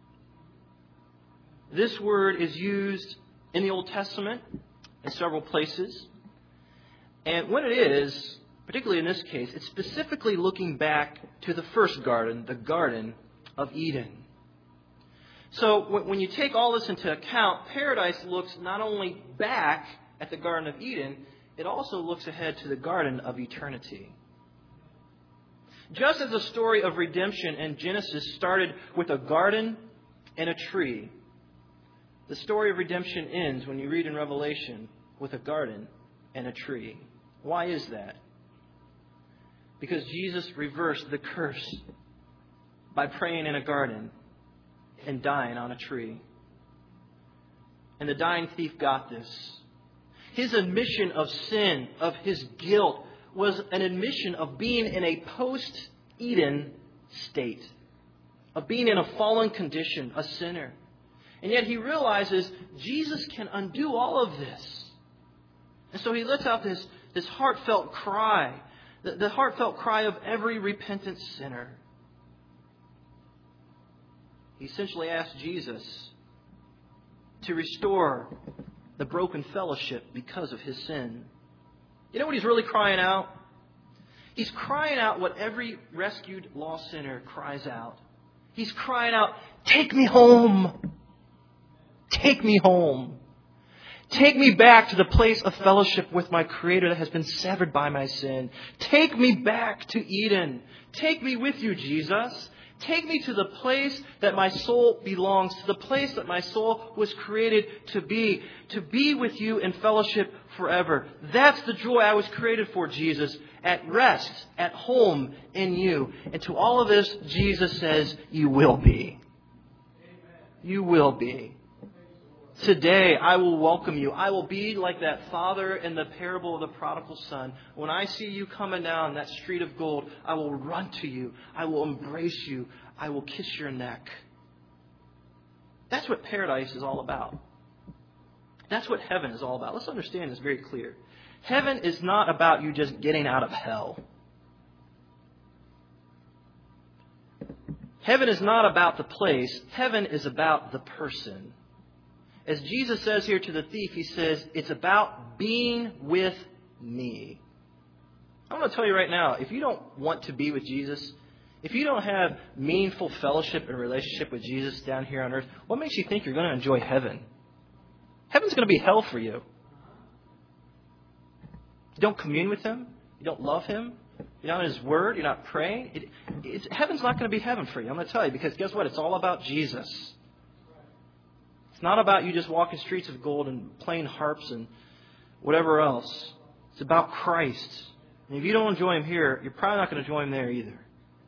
This word is used in the Old Testament in several places. And when it is, particularly in this case, it's specifically looking back to the first garden, the Garden of Eden. So when you take all this into account, paradise looks not only back at the Garden of Eden, it also looks ahead to the Garden of Eternity. Just as the story of redemption in Genesis started with a garden and a tree, the story of redemption ends, when you read in Revelation, with a garden and a tree. Why is that? Because Jesus reversed the curse by praying in a garden and dying on a tree. And the dying thief got this. His admission of sin, of his guilt, was an admission of being in a post-Eden state, of being in a fallen condition, a sinner. And yet he realizes Jesus can undo all of this. And so he lets out this heartfelt cry, the heartfelt cry of every repentant sinner. He essentially asks Jesus to restore the broken fellowship because of his sin. You know what he's really crying out? He's crying out what every rescued lost sinner cries out. He's crying out, "Take me home. Take me home. Take me back to the place of fellowship with my Creator that has been severed by my sin. Take me back to Eden. Take me with you, Jesus. Take me to the place that my soul belongs, to the place that my soul was created to be with you in fellowship forever. That's the joy I was created for, Jesus, at rest, at home in you." And to all of this, Jesus says, "You will be. You will be. Today, I will welcome you. I will be like that father in the parable of the prodigal son. When I see you coming down that street of gold, I will run to you. I will embrace you. I will kiss your neck." That's what paradise is all about. That's what heaven is all about. Let's understand this very clear. Heaven is not about you just getting out of hell. Heaven is not about the place. Heaven is about the person. As Jesus says here to the thief, he says, it's about being with me. I'm going to tell you right now, if you don't want to be with Jesus, if you don't have meaningful fellowship and relationship with Jesus down here on earth, what makes you think you're going to enjoy heaven? Heaven's going to be hell for you. You don't commune with Him. You don't love Him. You're not in His Word. You're not praying. Heaven's not going to be heaven for you. I'm going to tell you, because guess what? It's all about Jesus. It's not about you just walking streets of gold and playing harps and whatever else. It's about Christ. And if you don't enjoy Him here, you're probably not going to enjoy Him there either.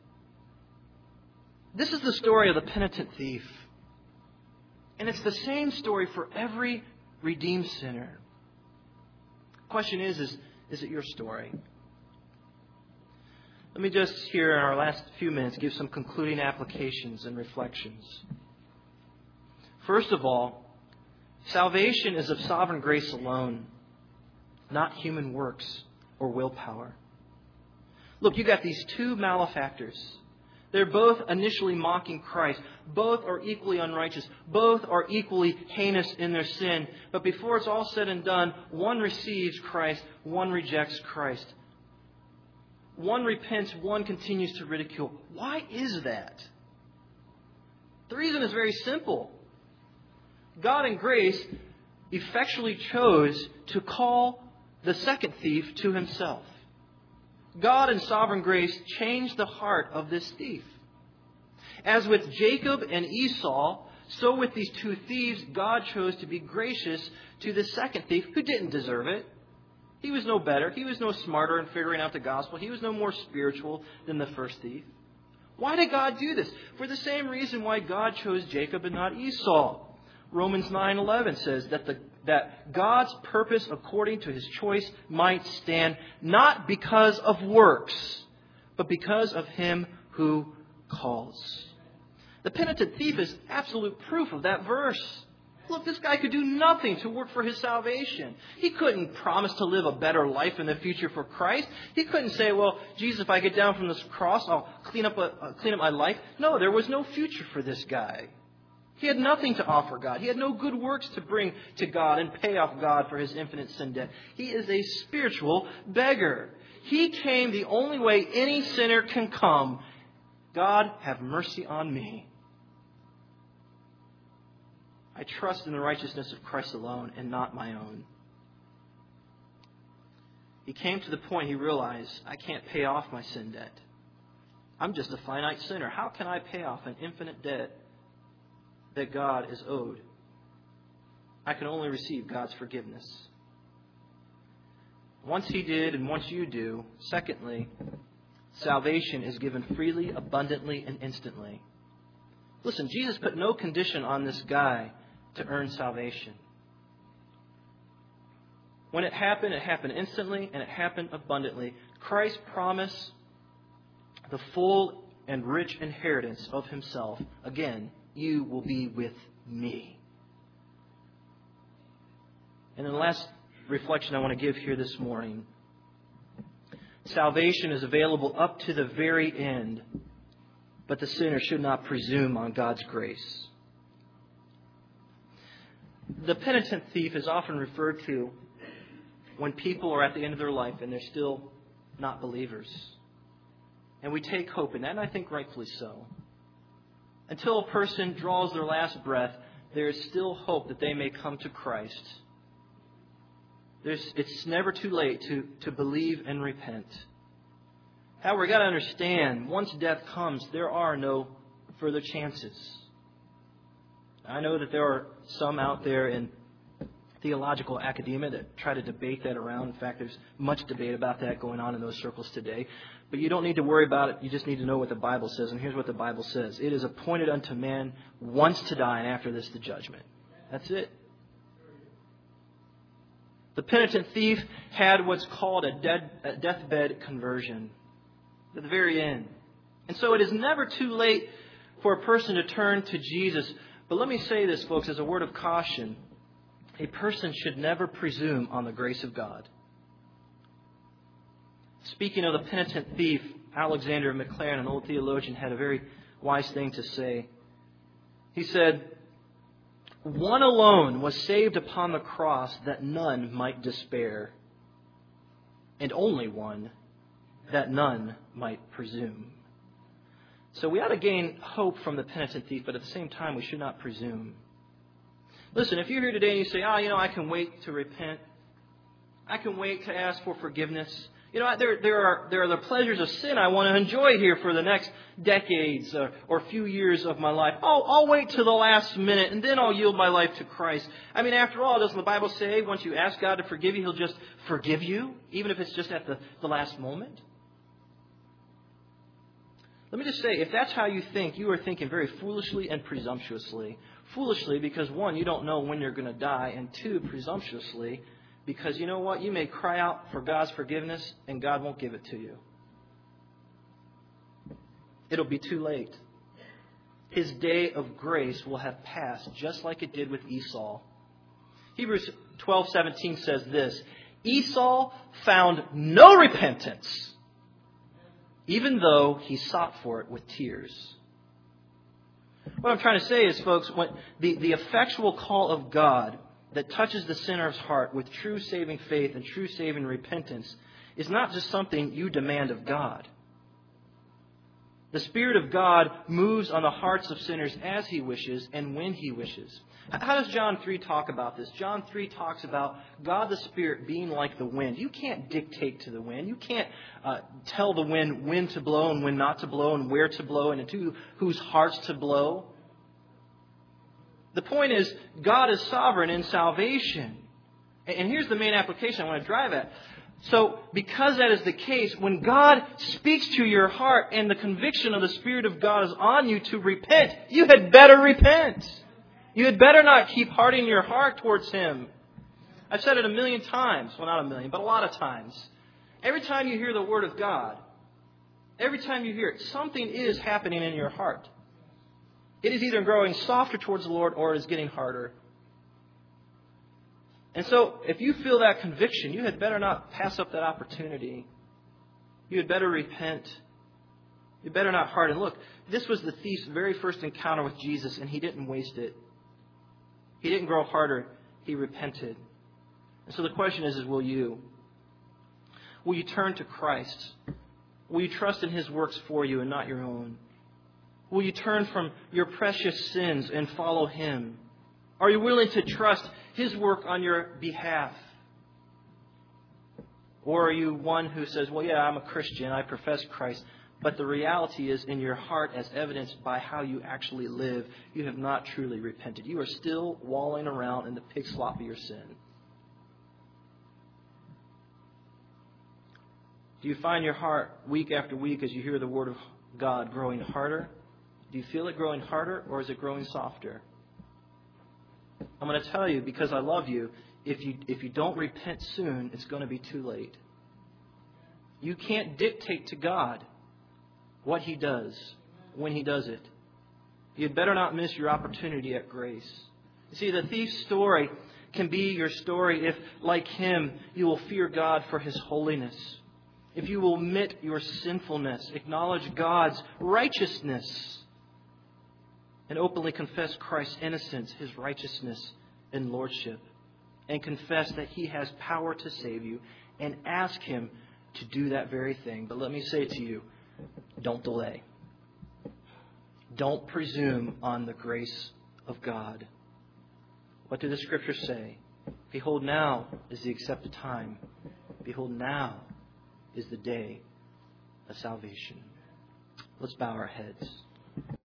This is the story of the penitent thief. And it's the same story for every redeemed sinner. The question is it your story? Let me just here in our last few minutes give some concluding applications and reflections. First of all, salvation is of sovereign grace alone, not human works or willpower. Look, you got these two malefactors. They're both initially mocking Christ. Both are equally unrighteous. Both are equally heinous in their sin. But before it's all said and done, one receives Christ, one rejects Christ. One repents, one continues to ridicule. Why is that? The reason is very simple. God in grace effectually chose to call the second thief to Himself. God in sovereign grace changed the heart of this thief. As with Jacob and Esau, so with these two thieves, God chose to be gracious to the second thief who didn't deserve it. He was no better. He was no smarter in figuring out the gospel. He was no more spiritual than the first thief. Why did God do this? For the same reason why God chose Jacob and not Esau. Romans 9:11 says that God's purpose according to His choice might stand, not because of works, but because of Him who calls. The penitent thief is absolute proof of that verse. Look, this guy could do nothing to work for his salvation. He couldn't promise to live a better life in the future for Christ. He couldn't say, well, Jesus, if I get down from this cross, I'll clean up my life. No, there was no future for this guy. He had nothing to offer God. He had no good works to bring to God and pay off God for His infinite sin debt. He is a spiritual beggar. He came the only way any sinner can come. God, have mercy on me. I trust in the righteousness of Christ alone and not my own. He came to the point he realized, I can't pay off my sin debt. I'm just a finite sinner. How can I pay off an infinite debt that God is owed? I can only receive God's forgiveness. Once He did and once you do, secondly, salvation is given freely, abundantly, and instantly. Listen, Jesus put no condition on this guy to earn salvation. When it happened instantly, and it happened abundantly. Christ promised the full and rich inheritance of Himself. Again, you will be with me. And then the last reflection I want to give here this morning. Salvation is available up to the very end, but the sinner should not presume on God's grace. The penitent thief is often referred to when people are at the end of their life and they're still not believers. And we take hope in that, and I think rightfully so. Until a person draws their last breath, there is still hope that they may come to Christ. It's never too late to believe and repent. However, we've got to understand, once death comes, there are no further chances. I know that there are some out there in theological academia that try to debate that around. In fact, there's much debate about that going on in those circles today. But you don't need to worry about it. You just need to know what the Bible says. And here's what the Bible says. It is appointed unto man once to die, and after this the judgment. That's it. The penitent thief had what's called a deathbed conversion at the very end. And so it is never too late for a person to turn to Jesus. But let me say this, folks, as a word of caution. A person should never presume on the grace of God. Speaking of the penitent thief, Alexander Maclaren, an old theologian, had a very wise thing to say. He said, "One alone was saved upon the cross that none might despair, and only one that none might presume." So we ought to gain hope from the penitent thief, but at the same time we should not presume. Listen, if you're here today and you say, I can wait to repent. I can wait to ask for forgiveness. There are the pleasures of sin I want to enjoy here for the next decades or few years of my life. I'll wait till the last minute and then I'll yield my life to Christ. I mean, after all, doesn't the Bible say once you ask God to forgive you, He'll just forgive you, even if it's just at the last moment? Let me just say, if that's how you think, you are thinking very foolishly and presumptuously. Foolishly because, one, you don't know when you're going to die, and two, presumptuously because, you know what, you may cry out for God's forgiveness and God won't give it to you. It'll be too late. His day of grace will have passed, just like it did with Esau. Hebrews 12:17 says this, "Esau found no repentance, even though he sought for it with tears." What I'm trying to say is, folks, when the effectual call of God that touches the sinner's heart with true saving faith and true saving repentance is not just something you demand of God. The Spirit of God moves on the hearts of sinners as He wishes and when He wishes. How does John 3 talk about this? John 3 talks about God the Spirit being like the wind. You can't dictate to the wind. You can't tell the wind when to blow and when not to blow and where to blow and into whose hearts to blow. The point is, God is sovereign in salvation. And here's the main application I want to drive at. So, because that is the case, when God speaks to your heart and the conviction of the Spirit of God is on you to repent, you had better repent. You had better not keep hardening your heart towards Him. I've said it a million times. Well, not a million, but a lot of times. Every time you hear the Word of God, every time you hear it, something is happening in your heart. It is either growing softer towards the Lord or it is getting harder. And so, if you feel that conviction, you had better not pass up that opportunity. You had better repent. You better not harden. Look, this was the thief's very first encounter with Jesus, and he didn't waste it. He didn't grow harder. He repented. And so the question is will you? Will you turn to Christ? Will you trust in His works for you and not your own? Will you turn from your precious sins and follow Him? Are you willing to trust His work on your behalf? Or are you one who says, well, yeah, I'm a Christian, I profess Christ, but the reality is in your heart, as evidenced by how you actually live, you have not truly repented. You are still wallowing around in the pig slop of your sin. Do you find your heart week after week as you hear the Word of God growing harder? Do you feel it growing harder, or is it growing softer? I'm going to tell you, because I love you, if you don't repent soon, it's going to be too late. You can't dictate to God what He does when He does it. You'd better not miss your opportunity at grace. You see, the thief's story can be your story if, like him, you will fear God for His holiness. If you will admit your sinfulness, acknowledge God's righteousness, and openly confess Christ's innocence, His righteousness and lordship, and confess that He has power to save you, and ask Him to do that very thing. But let me say to you, don't delay. Don't presume on the grace of God. What do the Scriptures say? Behold, now is the accepted time. Behold, now is the day of salvation. Let's bow our heads.